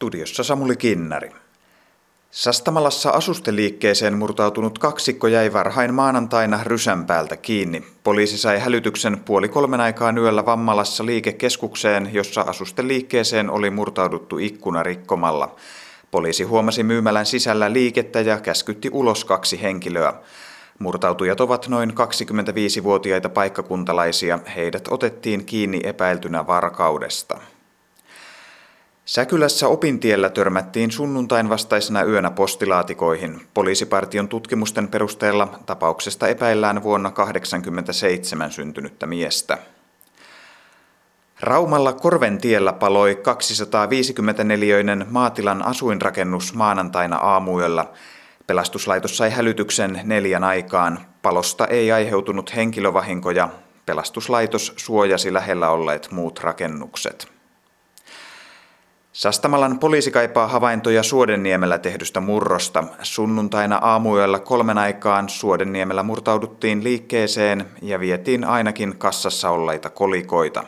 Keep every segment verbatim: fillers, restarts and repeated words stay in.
Studiossa Samuli Kinnari. Sastamalassa asusteliikkeeseen murtautunut kaksikko jäi varhain maanantaina rysän päältä kiinni. Poliisi sai hälytyksen puoli kolmen aikaan yöllä Vammalassa liikekeskukseen, jossa asusteliikkeeseen oli murtauduttu ikkuna rikkomalla. Poliisi huomasi myymälän sisällä liikettä ja käskytti ulos kaksi henkilöä. Murtautujat ovat noin kaksikymmentäviisivuotiaita paikkakuntalaisia. Heidät otettiin kiinni epäiltynä varkaudesta. Säkylässä Opintiellä törmättiin sunnuntain vastaisena yönä postilaatikoihin. Poliisipartion tutkimusten perusteella tapauksesta epäillään vuonna kahdeksankymmentäseitsemän syntynyttä miestä. Raumalla Korventiellä paloi kaksisataaviisikymmentäneliöinen maatilan asuinrakennus maanantaina aamuyöllä. Pelastuslaitos sai hälytyksen neljän aikaan. Palosta ei aiheutunut henkilövahinkoja. Pelastuslaitos suojasi lähellä olleet muut rakennukset. Sastamalan poliisi kaipaa havaintoja Suodenniemellä tehdystä murrosta. Sunnuntaina aamuyöllä kolmen aikaan Suodenniemellä murtauduttiin liikkeeseen ja vietiin ainakin kassassa olleita kolikoita.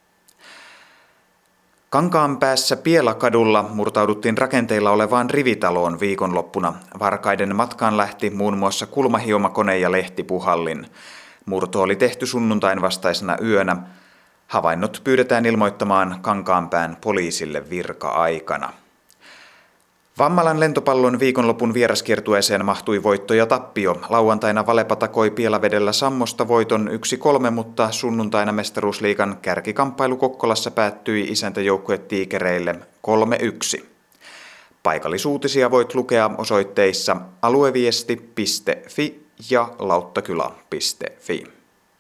Kankaanpäässä Pielakadulla murtauduttiin rakenteilla olevaan rivitaloon viikonloppuna. Varkaiden matkaan lähti muun muassa kulmahiomakone ja lehtipuhallin. Murto oli tehty sunnuntain vastaisena yönä. Havainnot pyydetään ilmoittamaan Kankaanpään poliisille virka-aikana. Vammalan lentopallon viikonlopun vieraskiertueeseen mahtui voitto ja tappio. Lauantaina Valepa takoi Pielavedellä Sammosta voiton yksi kolme, mutta sunnuntaina Mestaruusliigan kärkikamppailu Kokkolassa päättyi isäntäjoukkue Tiikereille kolme yksi. Paikallisuutisia voit lukea osoitteissa alueviesti piste fi ja lauttakyla piste fi.